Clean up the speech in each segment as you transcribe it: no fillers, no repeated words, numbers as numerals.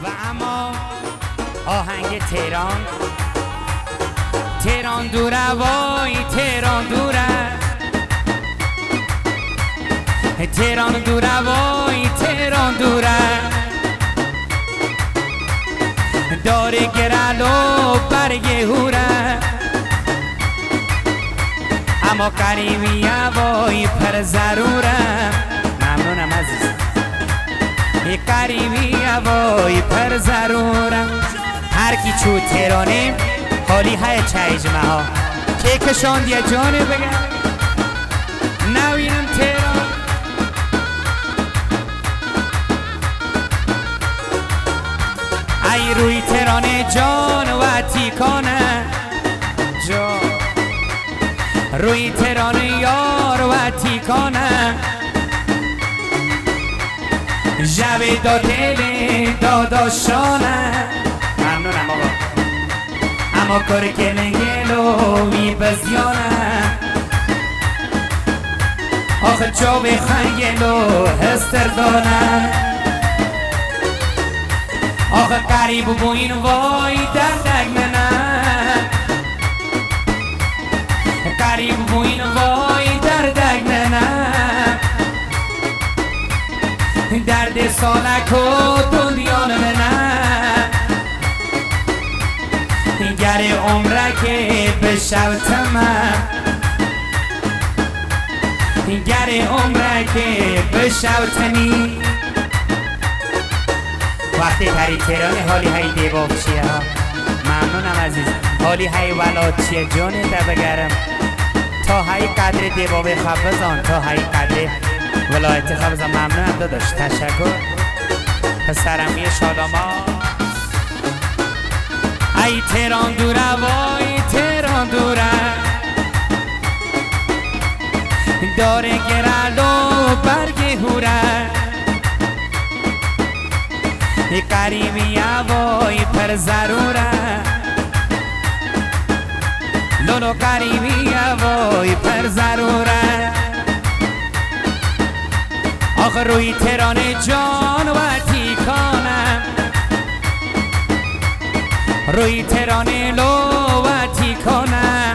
و اما آهنگ تهران. تهران دوره وای تهران دوره، تهران دوره وای تهران دوره، داره گرل و برگ هوره، اما قریبی وای پر ضروره. ممنونم عزیز. قریبی وای پر ضروره. هر کی چو تهرانی حالی های چایجمه ها که کشاند یه جانه بگم نوینم تهران. ای روی تهران جان و تیکانه جان، روی تهران یار و تیکانه، جوی دا دل داداشانه. ممنونم آقا. اما کار کلنگلو می بزیانه، آخه چوب خنگلو هستردانه، آخه قریب و بوین وای دردگ منه، قریب و بوین وای دردگ منه، درد سالک و دنیان منه، گر عمره که بشوتمه، گر عمره که بشوتنی. وقتی تری تهران حالی های دیباب چیه ها. ممنونم عزیز. حالی های ولاد چیه جانه تا بگرم تا های قدر دیباب خبزان، تا های قدر ولایت خبزان. ممنونم داداش، تشکر. پسرمی شاداما. ای تهران دوره وای تهران دوره، داره گرل و برگ هوره، قریبی وای پر ضروره، لولو قریبی وای پر ضروره، آخه روی تهران جان و تیکانه، روی تهران لو و تیکانه،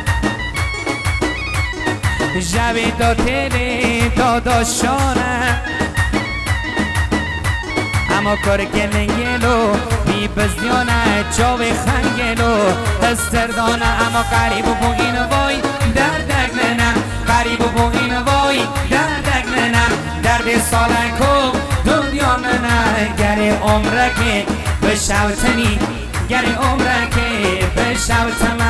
جوی دا دل داداشانه، اما کار گلنگلو بی بزیانه، جاوی خنگلو هستردانه، اما قریب و بوین وای دردگ منه، قریب و بوین وای دردگ منه، درد سالکو دنیا منه، گر عمره که بشوتنی، گر عمره که بشوتم